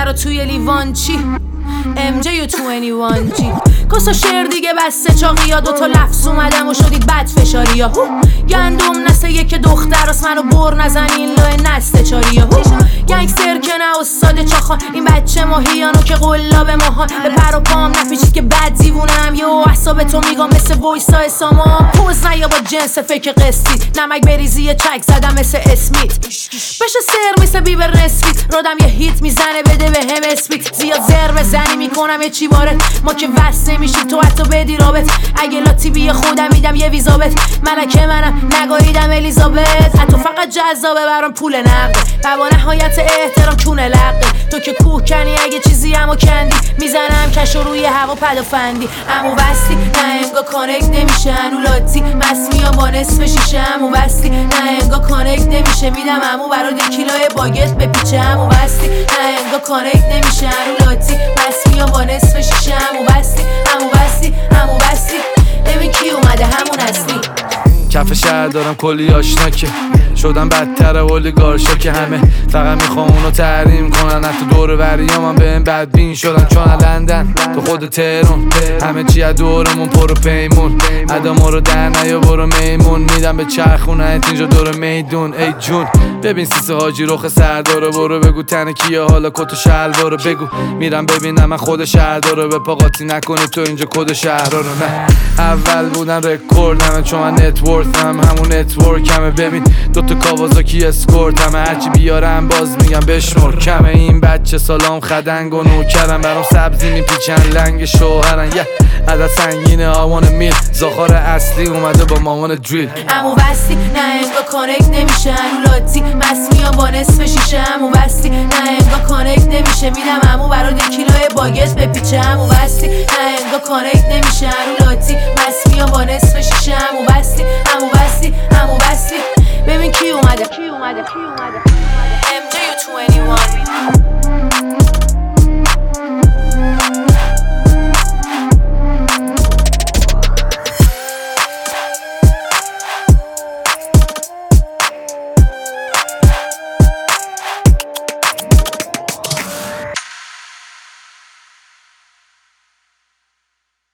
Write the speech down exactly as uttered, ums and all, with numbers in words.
رو توی لیوان چی ام جی و توئنتی وان جی کسا شعر دیگه بسته چاقی ها دوتا لفظ اومدم و شدید بد فشاری ها گندم نسه یک دختر است منو بر نزنین لای نسته چاری ها گنگستر که نه استاد چاخان این بچه ماهیانو که قلاب ماهان به پر و پام نپیچید که بد دیوونم یه احساب تو میگم مثل وایسا سامان پوز نیا با جنس فکر قسطی نمک بریزی یه چک زدم مثل اسمیت بشه سر مثل بیبر نسبیت رادم یه هیت میزنه بده به هم اسمیت زیاد زر بزنی میکنم یه چی وارد ما که وست نمیشیم تو حتی بدی رابط اگه لاتی بی خودم میدم یه ویزابت ملکه منم نگاهیدم الیزابت حتی فقط جذابه برام پول نقده و با نهایت احترام کونه لقه تو که کوه کنی اگه چیزی همو کندی میزنم کش و روی هوا پدافندی امو بستی نه انگا کانکت نمیشه انو لاتی مس میام با نصف شیشه امو بستی نه انگا کانکت نمیشه میدم امو برای دی کیلوی باگت بپیچه امو بستی نه انگا کانکت نمیشه انو لاتی مس میام با نصف شیشه امو بستی امو بستی امو بستی ببین کی اومده همون هستی کف شهر دارم کلی آشنا که شدم بدتر اولیگارشا که همه فقط میخوام اونو تحریم کنن حتی دور وریام هم به این بدبین شدن چون لندن تو خود تهرون همه چی از دورمون پر و پیمون ادامو رو در نیا برو میمون میدم به چرخونه اینجا دور میدون ای جون ببین سیسه حاجی رخ سرداره برو بگو تن کیه حالا کت و شلوارو بگو میرم ببینم من خود شهر داره به پاقاتی نکنی تو اینجا کد شهر رو نه اول بودن رکوردمه چون من نتورکم همون نتورکمه ببین دوتا کاوازاکی اسکورت همه هرچی بیارم باز میگم بشمر کمه این بچه سلام خدنگ و نوکرم برام سبزی میپیچن لنگ شوهرن یه عدد سنگینه آوان میل زاخار اصلی اومده با مامان دریل امو بستی نه انگا کانکت نمیشه انو لاتی مس میام با نصف شیشه امو بستی نه انگا کانکت نمیشه میدم امو برای دی کیلوی باگت بپیچه امو بستی نه انگا کانکت نمیشه انو لاتی مس میام با نصف شیشه امو بستی امو بستی امو بستی